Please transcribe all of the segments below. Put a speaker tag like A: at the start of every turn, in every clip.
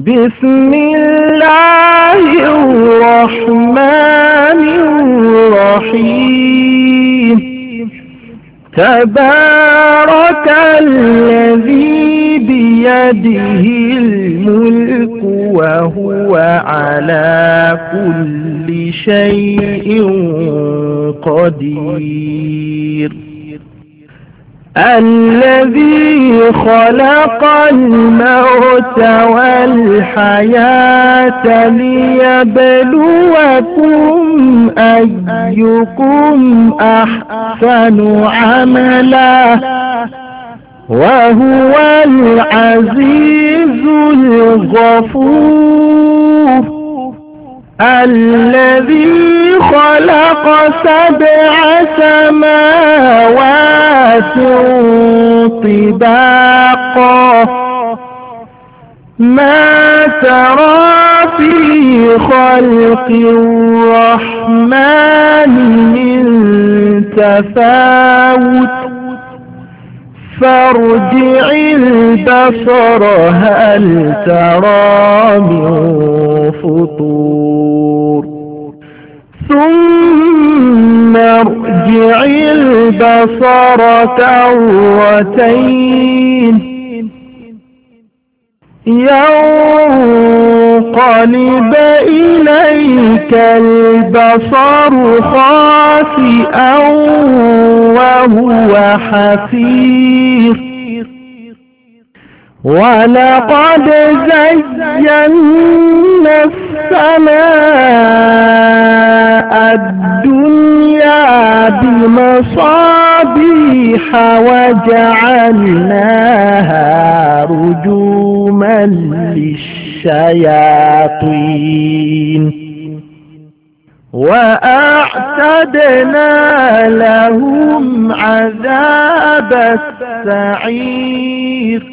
A: بسم الله الرحمن الرحيم. تبارك الذي بيده الملك وهو على كل شيء قدير. الذي خلق الموت والحياة ليبلوكم أيكم أحسن عملا وهو العزيز الغفور. الذي خلق 7 سماوات طباقا ما ترى في خلق الرحمن من تفاوت فارجع البصر هل ترى من فطور ثم ارجع البصر كرتين ينقلب إليك البصر خاسئا وهو حسير. ولقد زينا السماء الدنيا بمصابيح وجعلناها رجوما للشياطين وأعتدنا لهم عذاب السعير.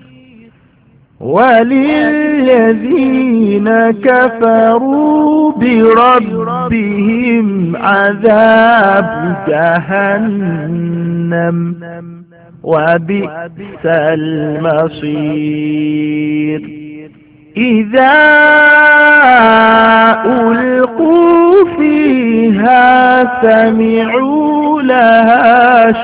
A: وللذين كفروا بربهم عذاب جهنم وبئس المصير. إذا ألقوا فيها سمعوا لها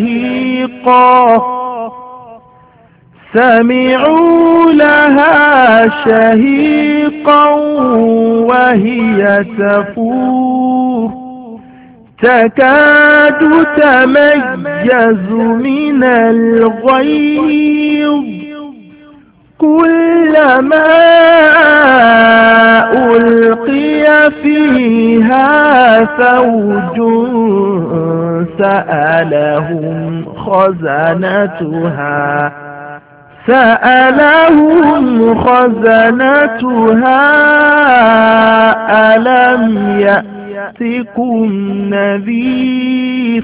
A: شهيقا وهي تفور تكاد تميز من الغيظ كلما ألقي فيها فوج سألهم خزنتها ألم يأتكم نذير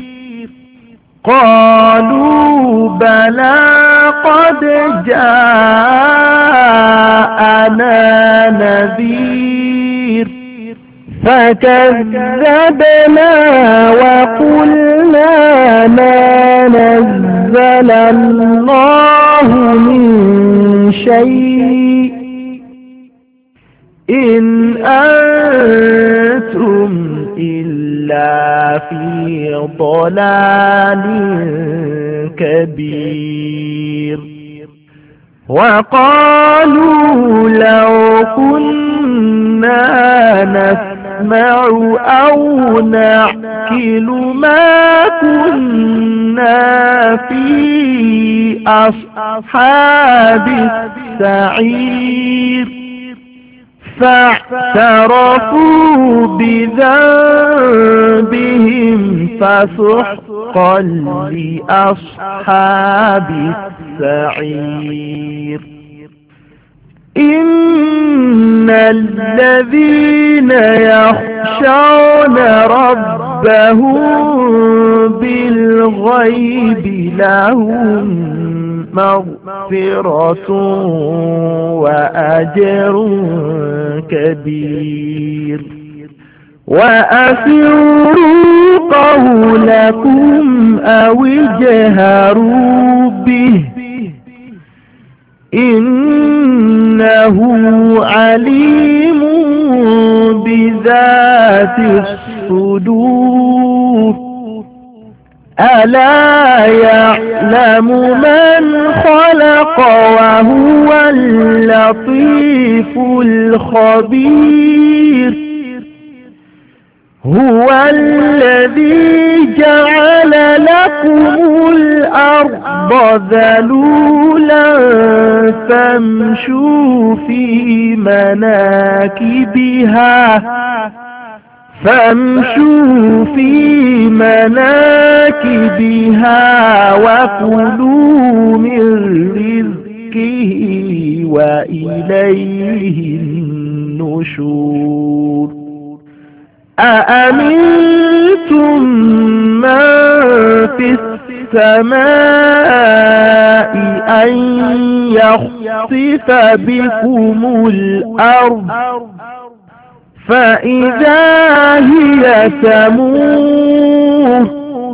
A: قالوا بلى قد جاءنا نذير فكذبنا وقلنا ما نزل الله من شيء إن أنتم إلا في ضلال كبير. وقالوا لو كنا نسمع أو نعقل ما كنا في أصحاب السعير فاعترفوا بذنبهم فسحقا لأصحاب السعير. إن الذين يخشون ربهم بالغيب لهم مغفرة وأجر كبير. وأسروا قولكم أو اجهروا به إنه إنه عليم بذات الصدور ألا يعلم من خلق وهو اللطيف الخبير هو الذي جعل لكم الأرض ذلولا فامشوا في مناكبها وكلوا من رزقه وإليه النشور أأمنتم من في السماء أن يخسف بكم الأرض فإذا هي تمور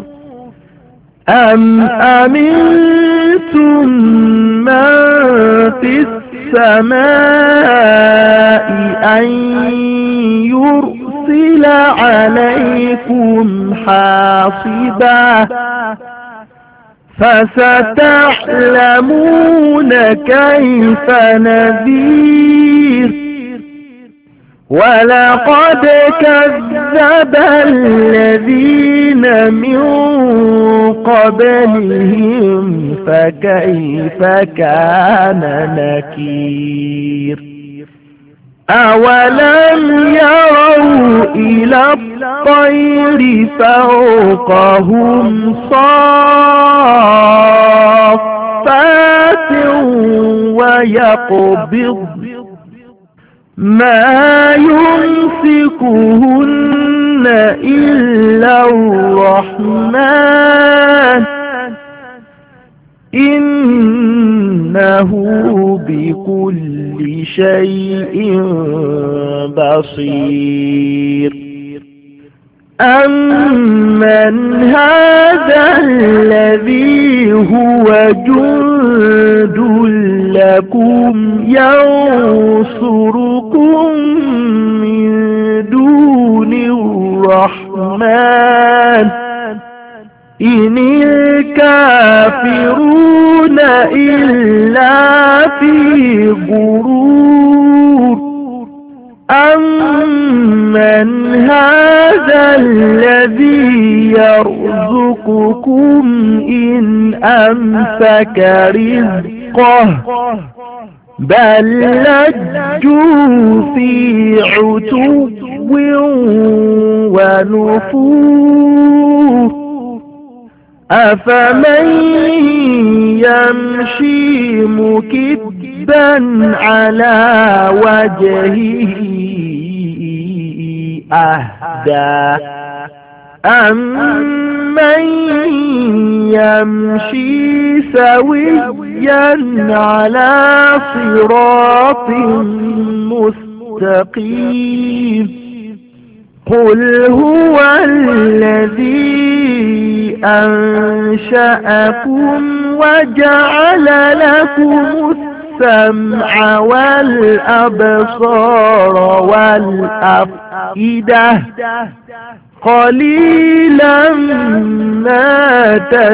A: أم أمنتم من في السماء أن يرسل عليكم حاصبا فستعلمون كيف نذير ولقد كذب الذين من قبلهم فكيف كان نكير أولم يروا إلى الطير فوقهم صافات ويقبض ما يمسكهن إلا الرحمن إنه بكل شيء بصير أمن هذا الذي هو جند لكم ينصركم من دون الرحمن إن الكافرون إلا في غرور أمن هذا الذي يرزقكم إن أمسك رزقه بل لجوا في عتو ونفور أفمن يمشي مكبا على وجهه أهدى أمن يمشي سويا على صراط مستقيم قل هو الذي أنشأكم وجعل لكم السمع والأبصار والأفئدة قليلا ما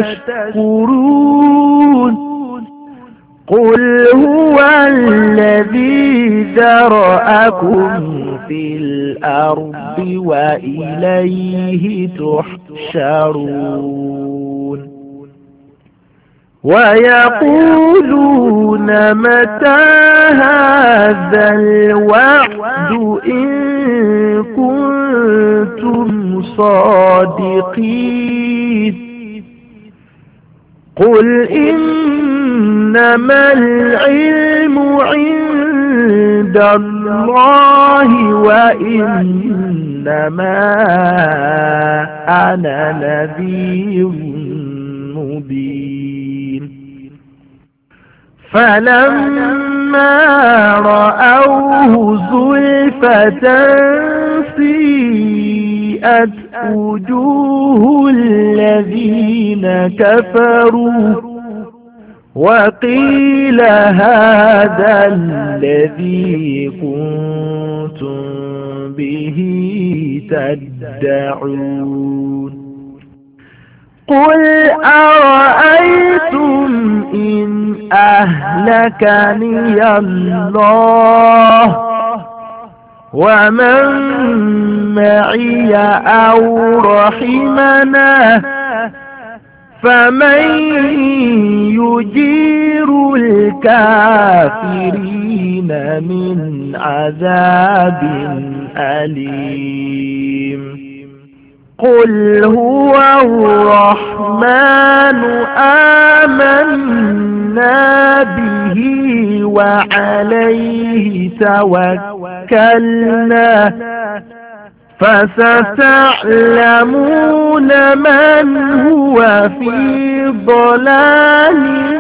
A: تشكرون قل هو الذي ذرأكم في الأرض وإليه تحشرون ويقولون متى هذا الوعد إن كنتم صادقين قل إنما العلم عند الله وإنما أنا نذير مبين فلما رأوه زلفة سيئت وجوه الذين كفروا وقيل هذا الذي كنتم به تدعون قل أرأيتم إن أهلكني الله ومن معي أو رحمنا فمن يجير الكافرين من عذاب أليم قل هو الرحمن آمنا به وعليه توكلنا فستعلمون من هو في ضلال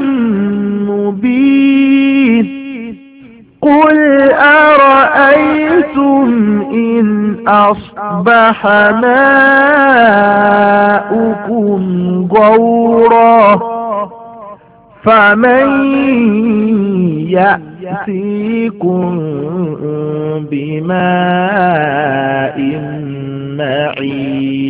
A: مبين قل أرأيتم إن أصبح ماؤكم غورا فمن يأتيكم بماء معين